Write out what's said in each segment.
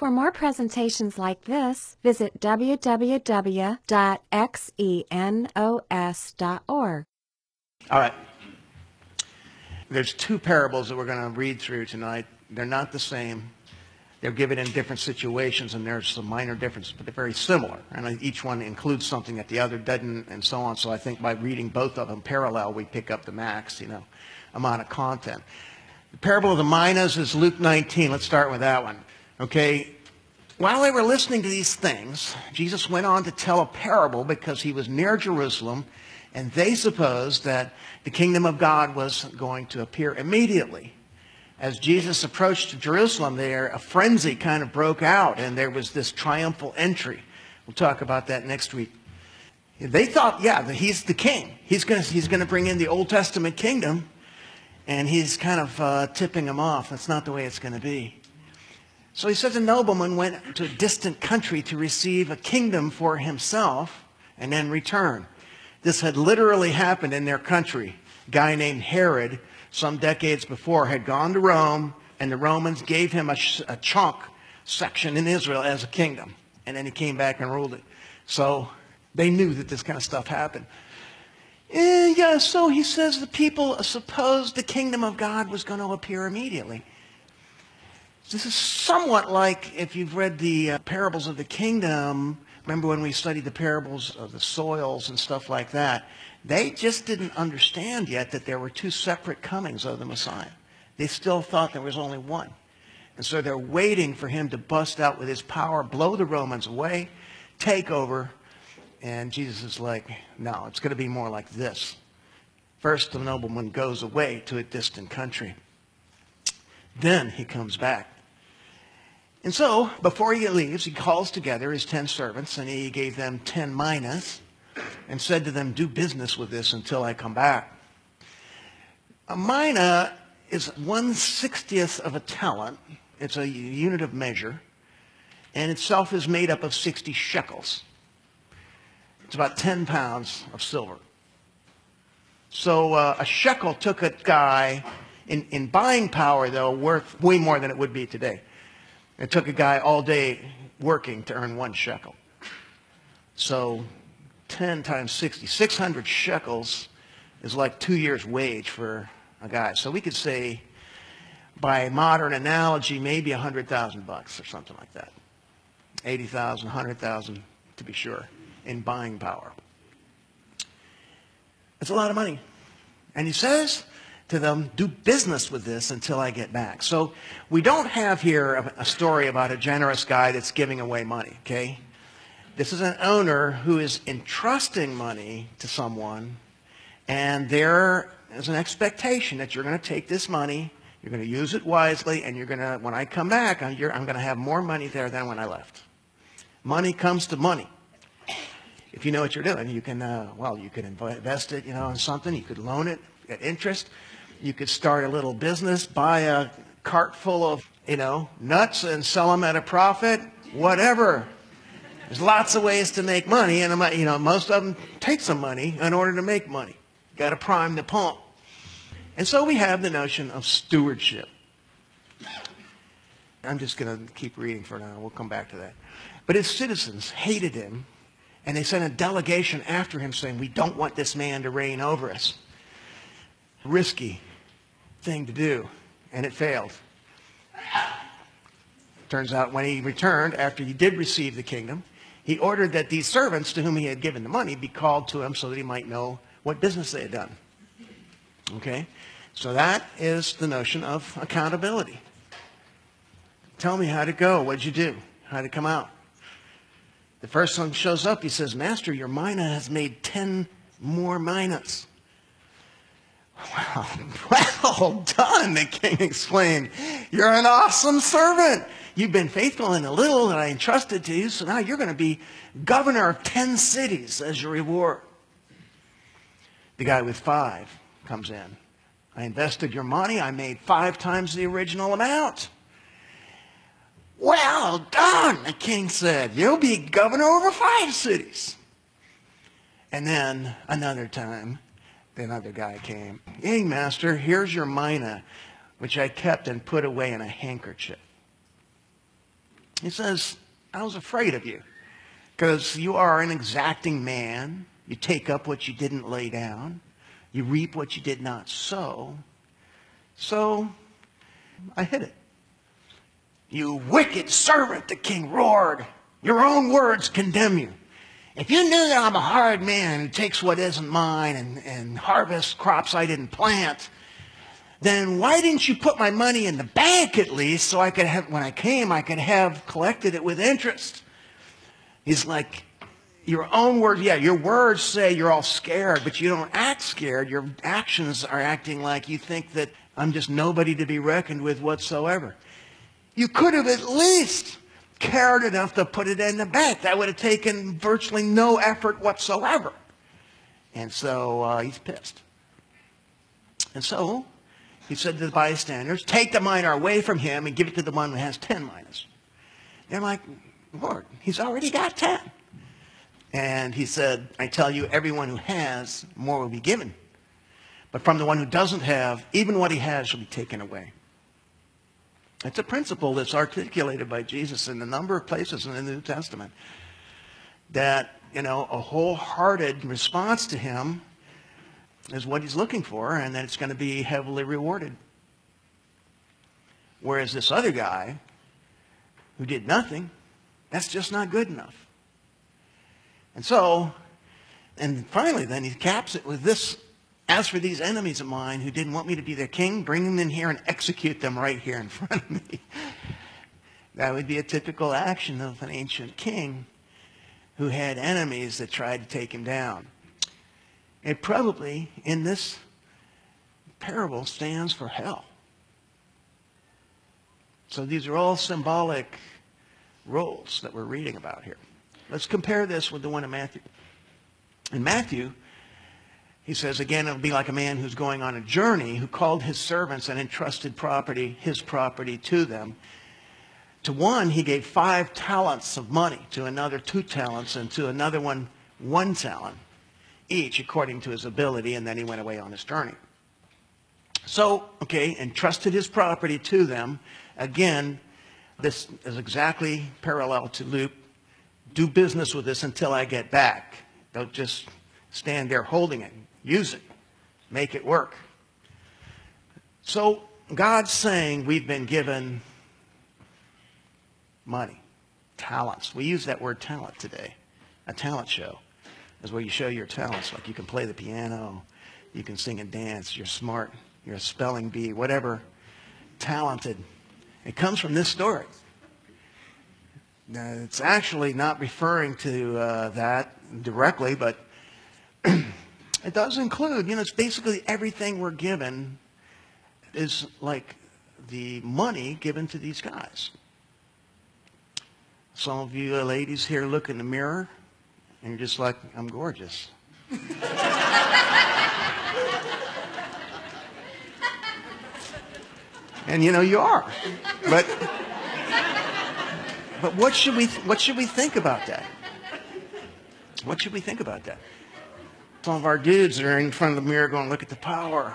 For more presentations like this, visit www.xenos.org. All right. There's two parables that we're going to read through tonight. They're not the same. They're given in different situations, and there's some minor differences, but they're very similar. And each one includes something that the other doesn't, and so on. So I think by reading both of them parallel, we pick up the max, amount of content. The parable of the minas is Luke 19. Let's start with that one. Okay. While they were listening to these things, Jesus went on to tell a parable because he was near Jerusalem, and they supposed that the kingdom of God was going to appear immediately. As Jesus approached Jerusalem there, a frenzy kind of broke out, and there was this triumphal entry. We'll talk about that next week. They thought, that he's the king. He's going to bring in the Old Testament kingdom, and he's kind of tipping them off. That's not the way it's going to be. So he says a nobleman went to a distant country to receive a kingdom for himself and then return. This had literally happened in their country. A guy named Herod, some decades before, had gone to Rome, and the Romans gave him a chunk section in Israel as a kingdom. And then he came back and ruled it. So they knew that this kind of stuff happened. So he says the people supposed the kingdom of God was going to appear immediately. This is somewhat like if you've read the parables of the kingdom. Remember when we studied the parables of the soils and stuff like that? They just didn't understand yet that there were two separate comings of the Messiah. They still thought there was only one. And so they're waiting for him to bust out with his power, blow the Romans away, take over. And Jesus is like, no, it's going to be more like this. First, the nobleman goes away to a distant country. Then he comes back. And so, before he leaves, he calls together his 10 servants, and he gave them 10 minas, and said to them, do business with this until I come back. A mina is 1/60th of a talent. It's a unit of measure, and itself is made up of 60 shekels. It's about 10 pounds of silver. So a shekel took a guy, in buying power, though, worth way more than it would be today. It took a guy all day working to earn 1 shekel. So 10 times 60, 600 shekels is like 2 years' wage for a guy. So we could say, by modern analogy, maybe $100,000 or something like that. 80,000, 100,000 to be sure, in buying power. It's a lot of money. And he says to them, do business with this until I get back. So we don't have here a story about a generous guy that's giving away money, okay? This is an owner who is entrusting money to someone, and there is an expectation that you're going to take this money, you're going to use it wisely, and you're going to, when I come back, I'm going to have more money there than when I left. Money comes to money. If you know what you're doing, you can, you could invest it, in something. You could loan it at interest. You could start a little business, buy a cart full of, nuts and sell them at a profit, whatever. There's lots of ways to make money, and, most of them take some money in order to make money. Got to prime the pump. And so we have the notion of stewardship. I'm just going to keep reading for now. We'll come back to that. But his citizens hated him, and they sent a delegation after him saying, we don't want this man to reign over us. Risky thing to do, and it failed. Turns out when he returned, after he did receive the kingdom, he ordered that these servants to whom he had given the money be called to him so that he might know what business they had done. Okay? So that is the notion of accountability. Tell me how'd it go. What'd you do? How'd it come out? The first one shows up. He says, Master, your mina has made 10 more minas. Well done, the king exclaimed. You're an awesome servant. You've been faithful in the little that I entrusted to you, so now you're going to be governor of 10 cities as your reward. The guy with 5 comes in. I invested your money. I made 5 times the original amount. Well done, the king said. You'll be governor over 5 cities. And then another time, another guy came. Hey, master, here's your mina, which I kept and put away in a handkerchief. He says, I was afraid of you because you are an exacting man. You take up what you didn't lay down. You reap what you did not sow. So I hid it. You wicked servant, the king roared. Your own words condemn you. If you knew that I'm a hard man who takes what isn't mine and harvests crops I didn't plant, then why didn't you put my money in the bank at least so I could have, when I came, I could have collected it with interest? He's like, your own words, yeah, your words say you're all scared, but you don't act scared. Your actions are acting like you think that I'm just nobody to be reckoned with whatsoever. You could have at least cared enough to put it in the bank. That would have taken virtually no effort whatsoever. And so he's pissed. And so he said to the bystanders, take the mina away from him and give it to the one who has 10 minas. They're like, Lord, he's already got 10. And he said, I tell you, everyone who has, more will be given. But from the one who doesn't have, even what he has shall be taken away. It's a principle that's articulated by Jesus in a number of places in the New Testament. That, a wholehearted response to him is what he's looking for, and that it's going to be heavily rewarded. Whereas this other guy who did nothing, that's just not good enough. And so, and finally then he caps it with this, as for these enemies of mine who didn't want me to be their king, bring them in here and execute them right here in front of me. That would be a typical action of an ancient king who had enemies that tried to take him down. It probably, in this parable, stands for hell. So these are all symbolic roles that we're reading about here. Let's compare this with the one in Matthew. In Matthew, he says, again, it'll be like a man who's going on a journey who called his servants and entrusted his property to them. To one, he gave 5 talents of money, to another 2 talents, and to another 1 talent, each according to his ability, and then he went away on his journey. So, entrusted his property to them. Again, this is exactly parallel to Luke. Do business with this until I get back. Don't just stand there holding it. Use it. Make it work. So God's saying we've been given money, talents. We use that word talent today. A talent show is where you show your talents. Like you can play the piano, you can sing and dance, you're smart, you're a spelling bee, whatever. Talented. It comes from this story. Now, it's actually not referring to that directly, but it does include, it's basically everything we're given is like the money given to these guys. Some of you ladies here look in the mirror and you're just like, I'm gorgeous. And you are. But what should we think about that? What should we think about that? Some of our dudes are in front of the mirror going, look at the power.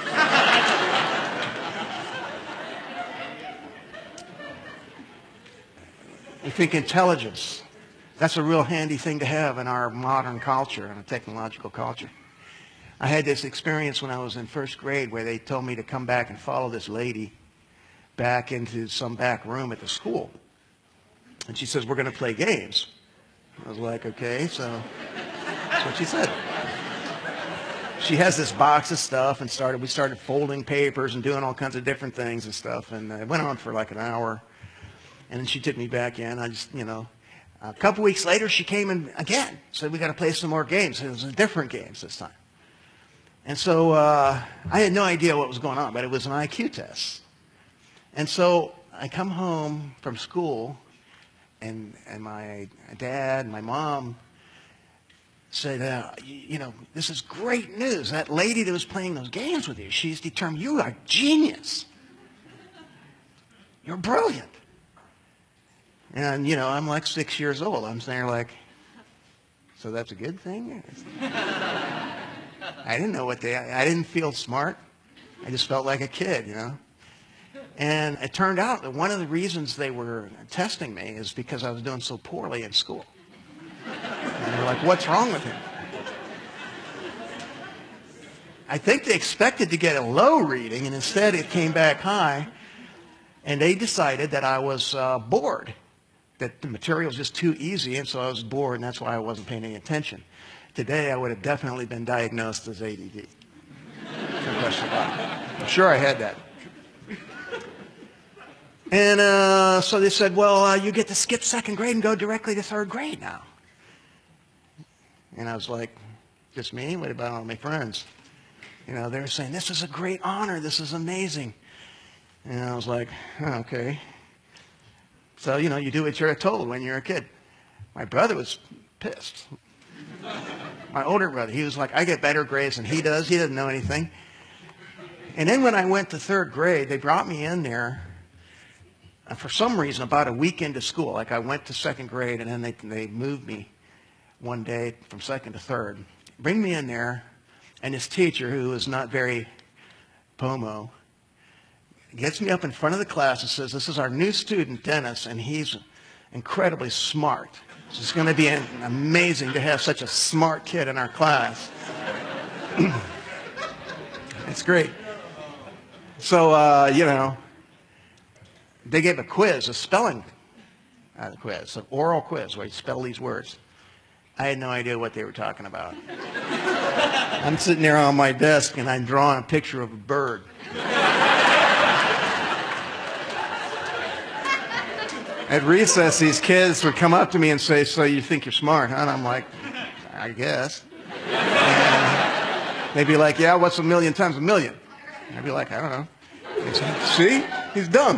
We think intelligence. That's a real handy thing to have in our modern culture, in a technological culture. I had this experience when I was in first grade where they told me to come back and follow this lady back into some back room at the school. And she says, we're going to play games. I was like, okay, so that's what she said. She has this box of stuff and we started folding papers and doing all kinds of different things and stuff. And it went on for like an hour. And then she took me back in. A couple weeks later, she came in again. Said, we got to play some more games. And it was different games this time. And so I had no idea what was going on, but it was an IQ test. And so I come home from school, and my dad and my mom said, this is great news. That lady that was playing those games with you, she's determined you are a genius. You're brilliant. And, I'm like 6 years old. I'm saying like, so that's a good thing? I didn't know I didn't feel smart. I just felt like a kid, And it turned out that one of the reasons they were testing me is because I was doing so poorly in school. And they're like, what's wrong with him? I think they expected to get a low reading, and instead it came back high. And they decided that I was bored, that the material was just too easy, and so I was bored, and that's why I wasn't paying any attention. Today, I would have definitely been diagnosed as ADD. No question about it. I'm sure I had that. And so they said, well, you get to skip second grade and go directly to third grade now. And I was like, just me? What about all my friends? You know, they were saying, this is a great honor. This is amazing. And I was like, oh, okay. So, you know, you do what you're told when you're a kid. My brother was pissed. My older brother, he was like, I get better grades than he does. He doesn't know anything. And then when I went to third grade, they brought me in there for some reason about a week into school. Like I went to second grade, and then they moved me one day from second to third. Bring me in there, and this teacher, who is not very pomo, gets me up in front of the class and says, this is our new student, Dennis, and he's incredibly smart. So it's going to be amazing to have such a smart kid in our class. It's great. So, you know, they gave a quiz, a spelling quiz, an oral quiz where you spell these words. I had no idea what they were talking about. I'm sitting there on my desk, and I'm drawing a picture of a bird. At recess, these kids would come up to me and say, so you think you're smart, huh? And I'm like, I guess. And they'd be like, yeah, what's a million times a million? And I'd be like, I don't know. They'd say, see? He's dumb.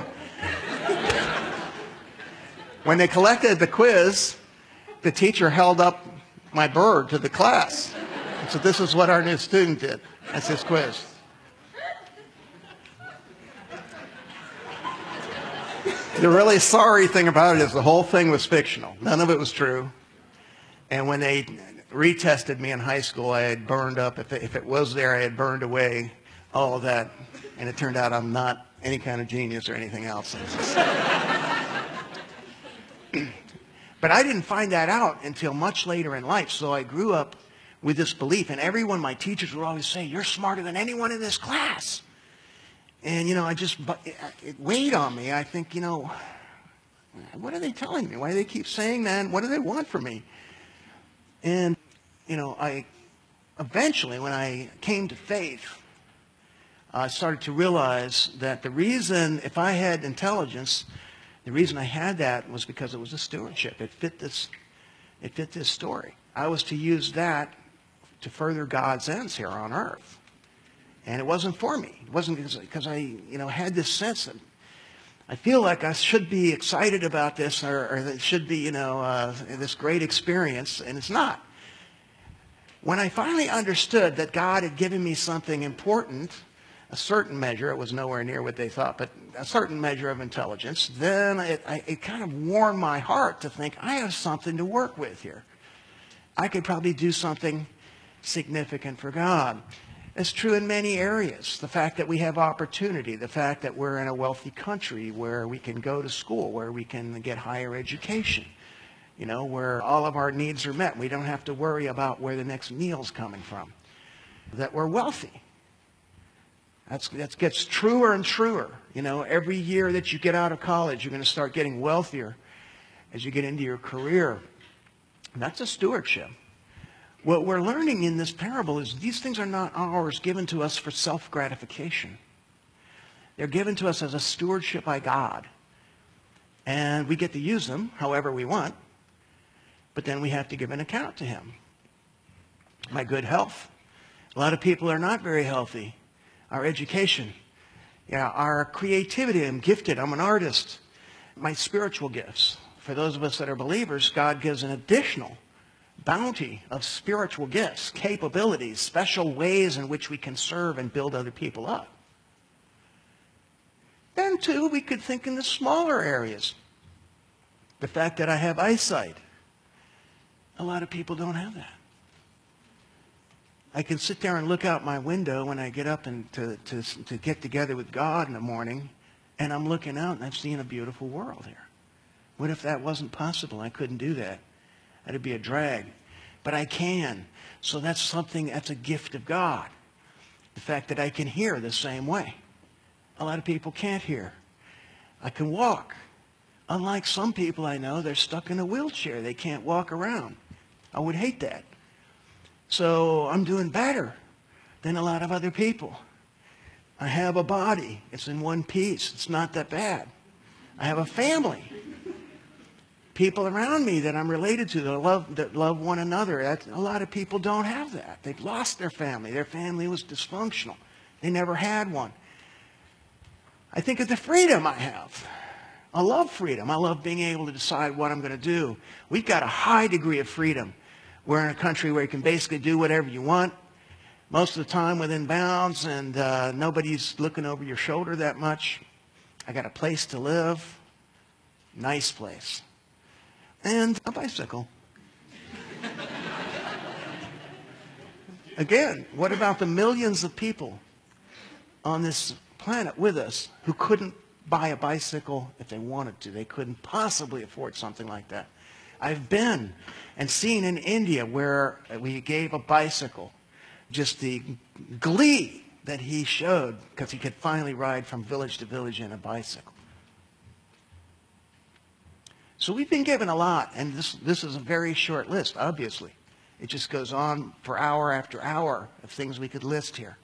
When they collected the quiz, the teacher held up my bird to the class. And said, this is what our new student did. That's his quiz. The really sorry thing about it is the whole thing was fictional. None of it was true. And when they retested me in high school, I had burned up. If it was there, I had burned away all of that. And it turned out I'm not any kind of genius or anything else. But I didn't find that out until much later in life. So I grew up with this belief. And my teachers would always say, you're smarter than anyone in this class. And, you know, it weighed on me. I think, you know, what are they telling me? Why do they keep saying that? What do they want from me? And, you know, eventually, when I came to faith, I started to realize that the reason, if I had intelligence, the reason I had that was because it was a stewardship. It fit this story. I was to use that to further God's ends here on earth. And it wasn't for me. It wasn't because I, you know, had this sense that I feel like I should be excited about this, or it should be, you know, this great experience, and it's not. When I finally understood that God had given me something important, a certain measure, it was nowhere near what they thought, but a certain measure of intelligence, then it kind of warmed my heart to think, I have something to work with here. I could probably do something significant for God. It's true in many areas. The fact that we have opportunity, the fact that we're in a wealthy country where we can go to school, where we can get higher education, you know, where all of our needs are met. We don't have to worry about where the next meal's coming from. That we're wealthy. That gets truer and truer. You know, every year that you get out of college, you're going to start getting wealthier as you get into your career. And that's a stewardship. What we're learning in this parable is these things are not ours, given to us for self-gratification. They're given to us as a stewardship by God. And we get to use them however we want, but then we have to give an account to Him. My good health. A lot of people are not very healthy. Our education. Yeah, our creativity. I'm gifted. I'm an artist. My spiritual gifts. For those of us that are believers, God gives an additional bounty of spiritual gifts, capabilities, special ways in which we can serve and build other people up. Then, too, we could think in the smaller areas. The fact that I have eyesight. A lot of people don't have that. I can sit there and look out my window when I get up and to get together with God in the morning And I'm looking out and I'm seeing a beautiful world here. What if that wasn't possible? I couldn't do that. That'd be a drag. But I can. So that's something, that's a gift of God. The fact that I can hear the same way. A lot of people can't hear. I can walk. Unlike some people I know, they're stuck in a wheelchair. They can't walk around. I would hate that. So I'm doing better than a lot of other people. I have a body. It's in one piece. It's not that bad. I have a family. People around me that I'm related to that love one another. A lot of people don't have that. They've lost their family. Their family was dysfunctional. They never had one. I think of the freedom I have. I love freedom. I love being able to decide what I'm going to do. We've got a high degree of freedom. We're in a country where you can basically do whatever you want, most of the time within bounds, and nobody's looking over your shoulder that much. I got a place to live, nice place, and a bicycle. Again, what about the millions of people on this planet with us who couldn't buy a bicycle if they wanted to? They couldn't possibly afford something like that. I've been and seen in India where we gave a bicycle, just the glee that he showed because he could finally ride from village to village in a bicycle. So we've been given a lot, and this is a very short list, obviously. It just goes on for hour after hour of things we could list here.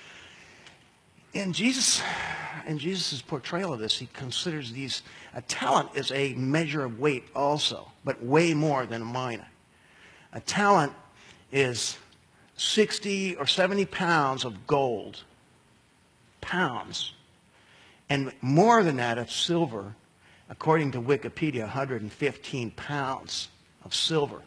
In Jesus' portrayal of this, he considers a talent is a measure of weight also, but way more than a mina. A talent is 60 or 70 pounds of gold, pounds, and more than that of silver, according to Wikipedia, 115 pounds of silver.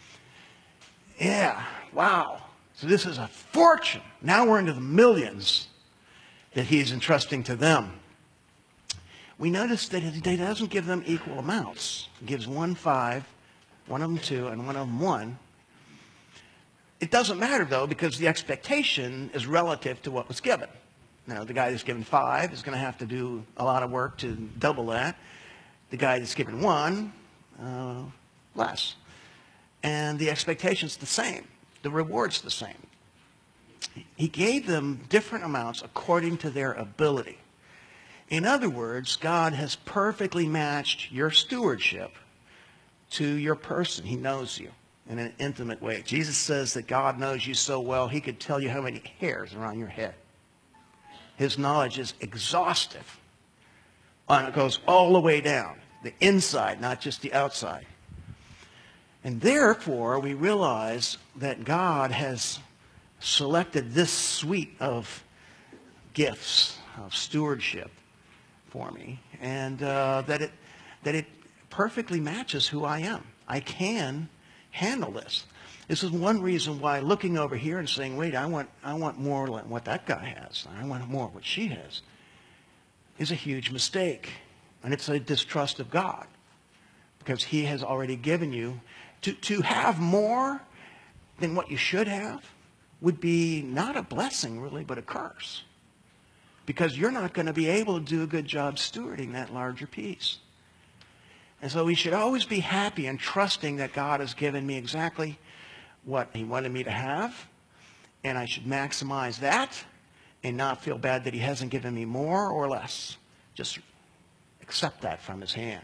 Yeah, wow. So this is a fortune. Now we're into the millions that he's entrusting to them. We notice that he doesn't give them equal amounts. He gives one 5, one of them 2, and one of them 1. It doesn't matter, though, because the expectation is relative to what was given. Now, the guy that's given 5 is going to have to do a lot of work to double that. The guy that's given 1, less. And the expectation's the same. The reward's the same. He gave them different amounts according to their ability. In other words, God has perfectly matched your stewardship to your person. He knows you in an intimate way. Jesus says that God knows you so well, he could tell you how many hairs are on your head. His knowledge is exhaustive. And it goes all the way down, the inside, not just the outside. And therefore, we realize that God has selected this suite of gifts of stewardship for me, and that it perfectly matches who I am. I can handle this. This is one reason why looking over here and saying, wait, I want more like what that guy has, I want more what she has, is a huge mistake. And it's a distrust of God, because he has already given you. To have more than what you should have would be not a blessing, really, but a curse. Because you're not going to be able to do a good job stewarding that larger piece. And so we should always be happy and trusting that God has given me exactly what he wanted me to have. And I should maximize that and not feel bad that he hasn't given me more or less. Just accept that from his hand.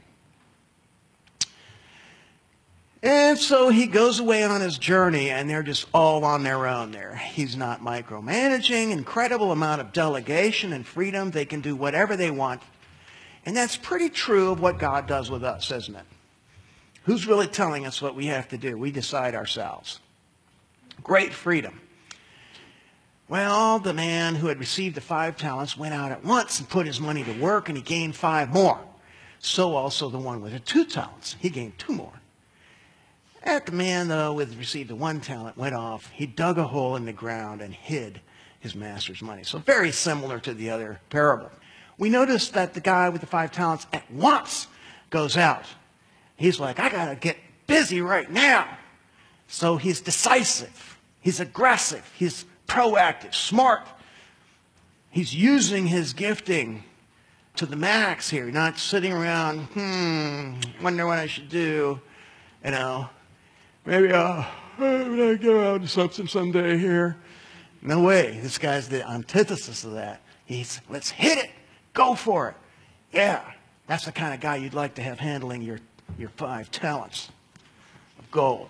And so he goes away on his journey, and they're just all on their own there. He's not micromanaging, incredible amount of delegation and freedom. They can do whatever they want. And that's pretty true of what God does with us, isn't it? Who's really telling us what we have to do? We decide ourselves. Great freedom. Well, the man who had received the 5 talents went out at once and put his money to work, and he gained 5 more. So also the one with the 2 talents. He gained 2 more. After the man, though, who received the 1 talent went off, he dug a hole in the ground and hid his master's money. So very similar to the other parable. We notice that the guy with the 5 talents at once goes out. He's like, I got to get busy right now. So he's decisive. He's aggressive. He's proactive, smart. He's using his gifting to the max here, not sitting around, wonder what I should do, you know. Maybe I'll go out to something someday here. No way. This guy's the antithesis of that. He's, let's hit it. Go for it. Yeah, that's the kind of guy you'd like to have handling your 5 talents of gold.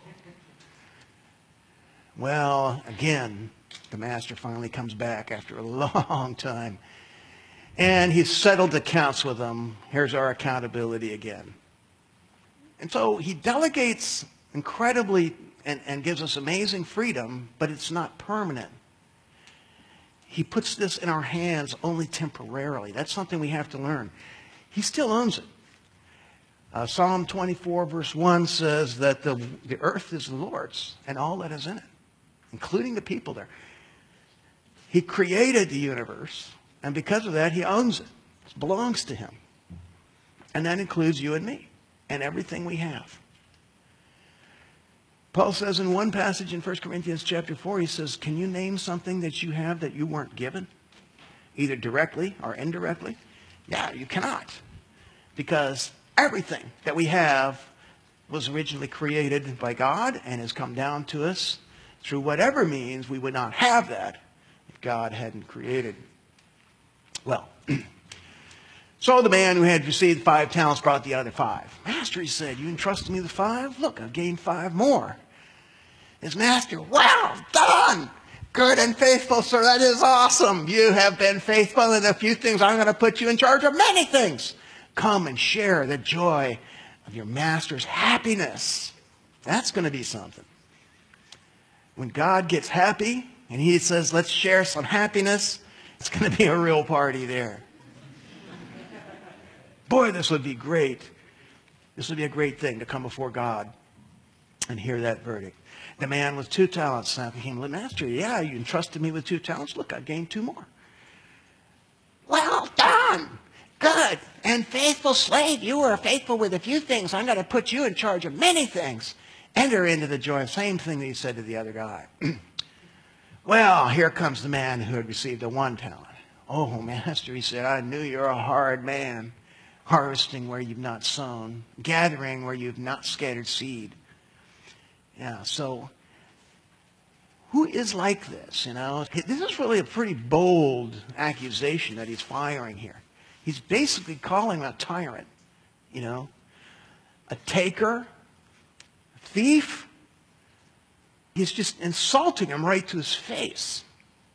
Well, again, the master finally comes back after a long time. And he's settled accounts with them. Here's our accountability again. And so he delegates incredibly and gives us amazing freedom, but it's not permanent. He puts this in our hands only temporarily. That's something we have to learn. He still owns it. Psalm 24, verse 1 says that the earth is the Lord's and all that is in it, including the people there. He created the universe, and because of that, he owns it. It belongs to him. And that includes you and me and everything we have. Paul says in one passage in 1 Corinthians chapter 4, he says, can you name something that you have that you weren't given, either directly or indirectly? Yeah, you cannot. Because everything that we have was originally created by God and has come down to us through whatever means. We would not have that if God hadn't created. Well, so the man who had received 5 talents brought the other 5. Master, he said, you entrusted me with 5? Look, I've gained 5 more. His master, well done, good and faithful, sir. That is awesome. You have been faithful in a few things. I'm going to put you in charge of many things. Come and share the joy of your master's happiness. That's going to be something. When God gets happy and he says, let's share some happiness, it's going to be a real party there. Boy, this would be great. This would be a great thing to come before God and hear that verdict. The man with 2 talents came, Master, yeah, you entrusted me with 2 talents. Look, I gained 2 more. Well done, good and faithful slave. You were faithful with a few things. I'm going to put you in charge of many things. Enter into the joy. Same thing that he said to the other guy. Well, here comes the man who had received a 1 talent. Oh, master, he said, I knew you're a hard man, harvesting where you've not sown, gathering where you've not scattered seed. Yeah, so who is like this, you know? This is really a pretty bold accusation that he's firing here. He's basically calling him a tyrant, you know, a taker, a thief. He's just insulting him right to his face.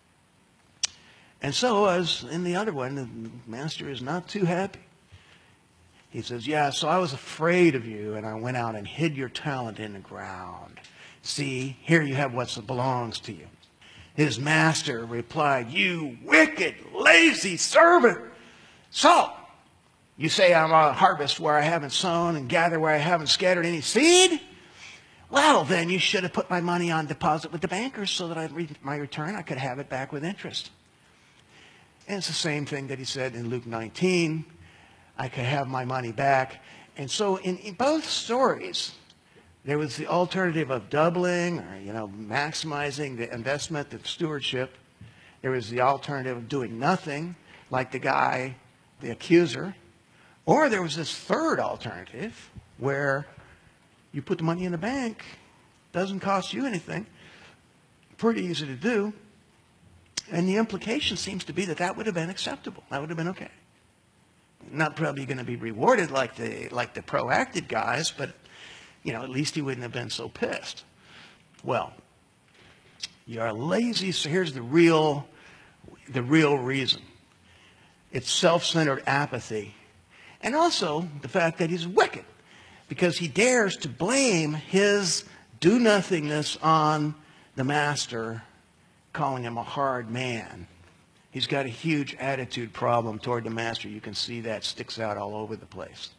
And so, as in the other one, the master is not too happy. He says, yeah, so I was afraid of you, and I went out and hid your talent in the ground. See, here you have what belongs to you. His master replied, you wicked, lazy servant. So, you say I'm a harvest where I haven't sown and gather where I haven't scattered any seed? Well, then you should have put my money on deposit with the bankers so that my return, I could have it back with interest. And it's the same thing that he said in Luke 19. I could have my money back. And so in both stories, there was the alternative of doubling or, you know, maximizing the investment, the stewardship. There was the alternative of doing nothing, like the guy, the accuser. Or there was this third alternative where you put the money in the bank, doesn't cost you anything, pretty easy to do. And the implication seems to be that that would have been acceptable. That would have been okay. Not probably going to be rewarded like the proactive guys, but, you know, at least he wouldn't have been so pissed. Well, you're lazy, so here's the real reason. It's self-centered apathy. And also the fact that he's wicked, because he dares to blame his do-nothingness on the master, calling him a hard man. He's got a huge attitude problem toward the master. You can see that sticks out all over the place.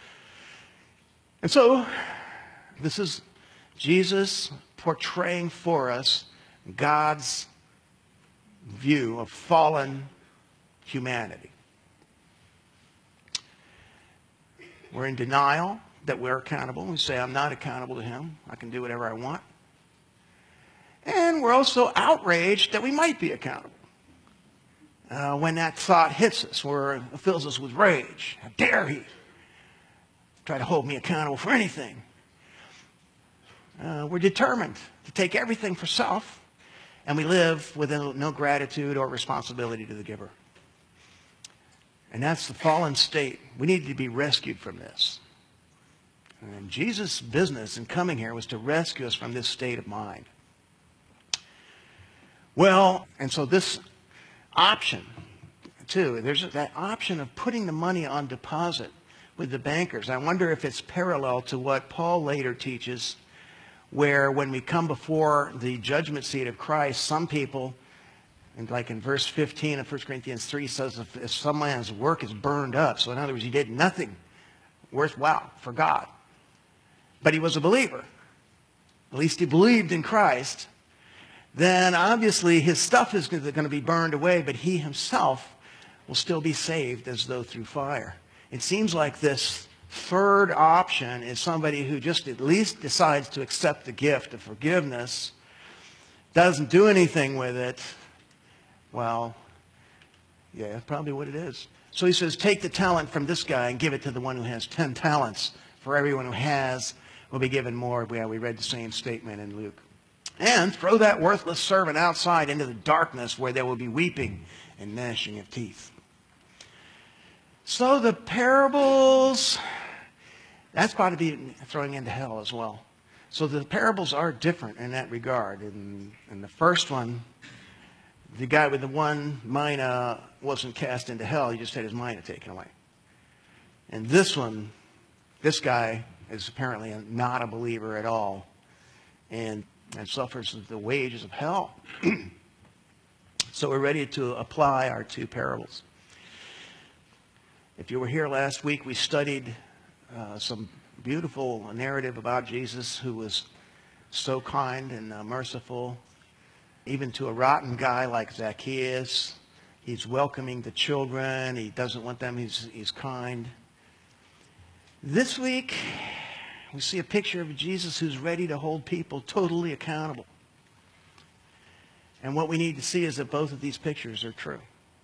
And so, this is Jesus portraying for us God's view of fallen humanity. We're in denial that we're accountable. We say, I'm not accountable to him. I can do whatever I want. And we're also outraged that we might be accountable. when that thought hits us, or it fills us with rage. How dare he try to hold me accountable for anything? We're determined to take everything for self, and we live with no gratitude or responsibility to the giver. And that's the fallen state. We need to be rescued from this. And Jesus' business in coming here was to rescue us from this state of mind. Well, and so this option, too, there's that option of putting the money on deposit with the bankers. I wonder if it's parallel to what Paul later teaches, where when we come before the judgment seat of Christ, some people, and like in verse 15 of 1 Corinthians 3 says, if some man's work is burned up, so in other words, he did nothing worthwhile for God, but he was a believer, at least he believed in Christ, then obviously his stuff is going to be burned away, but he himself will still be saved as though through fire. It seems like this third option is somebody who just at least decides to accept the gift of forgiveness, doesn't do anything with it. Well, yeah, that's probably what it is. So he says, take the talent from this guy and give it to the one who has 10 talents. For everyone who has will be given more. Yeah, we read the same statement in Luke. And throw that worthless servant outside into the darkness where there will be weeping and gnashing of teeth. So the parables, that's got to be throwing into hell as well. So the parables are different in that regard. In the first one, the guy with the one mina wasn't cast into hell. He just had his mina taken away. And this one, this guy is apparently not a believer at all and suffers the wages of hell. So we're ready to apply our two parables. If you were here last week, we studied some beautiful narrative about Jesus, who was so kind and merciful, even to a rotten guy like Zacchaeus. He's welcoming the children. He doesn't want them. He's kind. This week, we see a picture of Jesus who's ready to hold people totally accountable. And what we need to see is that both of these pictures are true.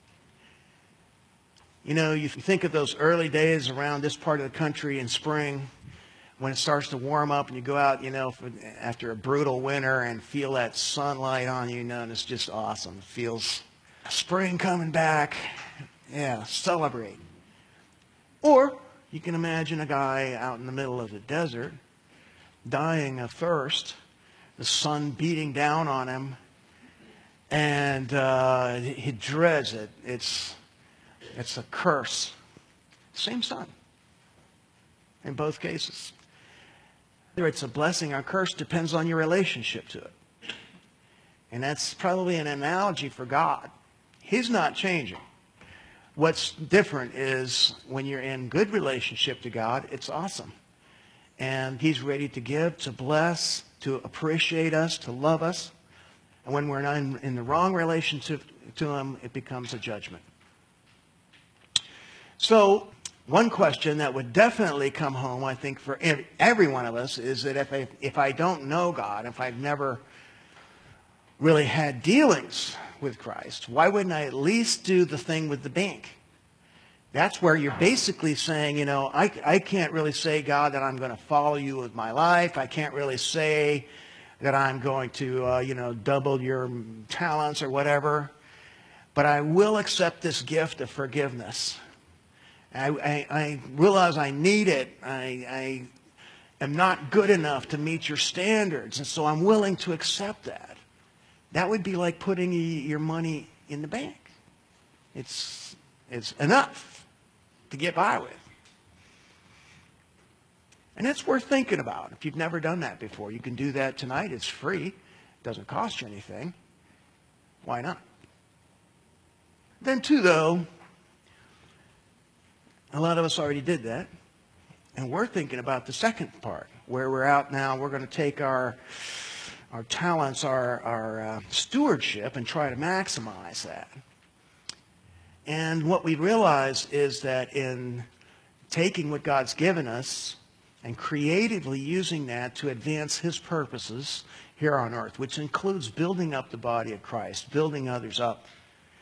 You know, you think of those early days around this part of the country in spring when it starts to warm up and you go out, you know, after a brutal winter and feel that sunlight on you, and it's just awesome. It feels spring coming back. Yeah, celebrate. Or you can imagine a guy out in the middle of the desert dying of thirst, the sun beating down on him, and he dreads it. It's a curse. Same sun in both cases. Whether it's a blessing or a curse depends on your relationship to it. And that's probably an analogy for God. He's not changing. What's different is when you're in good relationship to God, it's awesome. And he's ready to give, to bless, to appreciate us, to love us. And when we're not in the wrong relationship to him, it becomes a judgment. So one question that would definitely come home, I think, for every one of us is that if I don't know God, if I've never really had dealings with Christ, why wouldn't I at least do the thing with the bank? That's where you're basically saying, you know, I can't really say, God, that I'm going to follow you with my life. I can't really say that I'm going to, double your talents or whatever. But I will accept this gift of forgiveness. I realize I need it. I am not good enough to meet your standards, and so I'm willing to accept that. That would be like putting your money in the bank. It's enough to get by with. And that's worth thinking about. If you've never done that before, you can do that tonight. It's free. It doesn't cost you anything. Why not? Then too, though, a lot of us already did that. And we're thinking about the second part, where we're out now. We're going to take our talents, our stewardship, and try to maximize that. And what we realize is that in taking what God's given us and creatively using that to advance his purposes here on earth, which includes building up the body of Christ, building others up,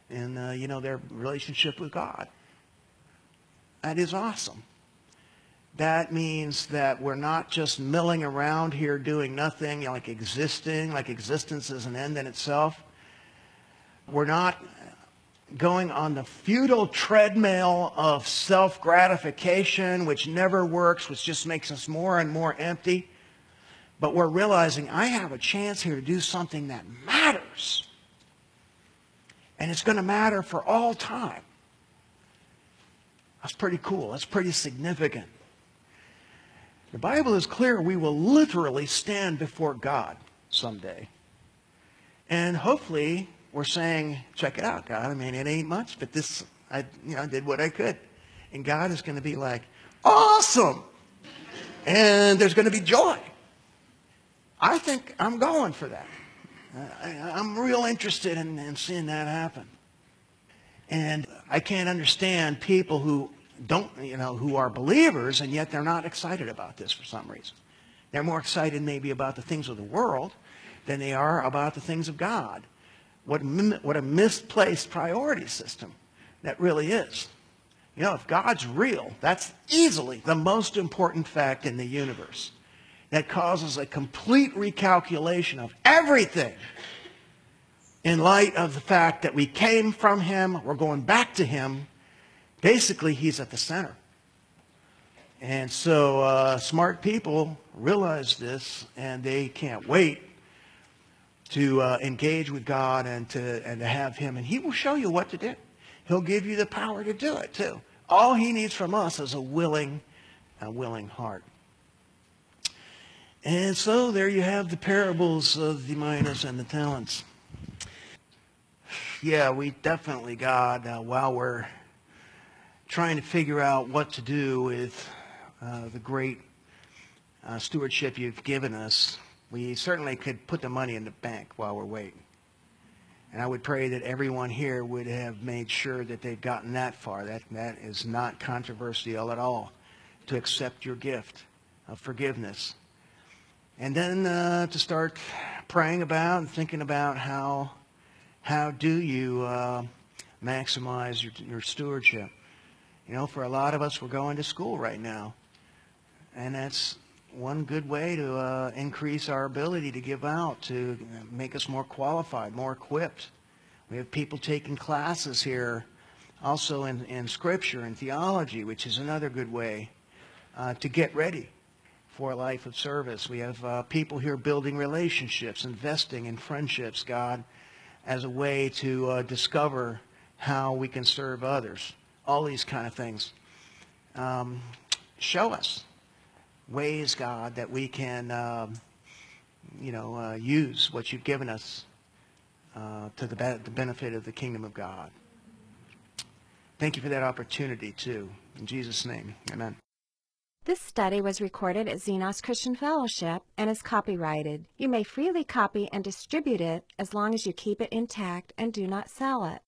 in, their relationship with God. That is awesome. That means that we're not just milling around here doing nothing, like existing, like existence is an end in itself. We're not going on the futile treadmill of self-gratification, which never works, which just makes us more and more empty. But we're realizing I have a chance here to do something that matters. And it's going to matter for all time. That's pretty cool. That's pretty significant. The Bible is clear we will literally stand before God someday. And hopefully we're saying, check it out, God. I mean, it ain't much, but this, I did what I could. And God is going to be like, awesome! And there's going to be joy. I think I'm going for that. I'm real interested in seeing that happen. And I can't understand people who don't, who are believers, and yet they're not excited about this for some reason. They're more excited maybe about the things of the world than they are about the things of God. What a misplaced priority system that really is. If God's real, that's easily the most important fact in the universe. That causes a complete recalculation of everything in light of the fact that we came from Him, we're going back to Him. Basically, He's at the center. And so smart people realize this, and they can't wait to engage with God and to have Him. And He will show you what to do. He'll give you the power to do it, too. All He needs from us is a willing heart. And so there you have the parables of the minas and the talents. Yeah, we definitely, God, while we're trying to figure out what to do with the great stewardship You've given us, we certainly could put the money in the bank while we're waiting. And I would pray that everyone here would have made sure that they've gotten that far. That is not controversial at all, to accept Your gift of forgiveness. And then to start praying about and thinking about how do you maximize your stewardship. For a lot of us, we're going to school right now. And that's one good way to increase our ability to give out, to make us more qualified, more equipped. We have people taking classes here also in Scripture and theology, which is another good way to get ready for a life of service. We have people here building relationships, investing in friendships, God, as a way to discover how we can serve others. All these kind of things. Show us ways, God, that we can, use what You've given us to the benefit of the kingdom of God. Thank You for that opportunity, too. In Jesus' name, amen. This study was recorded at Xenos Christian Fellowship and is copyrighted. You may freely copy and distribute it as long as you keep it intact and do not sell it.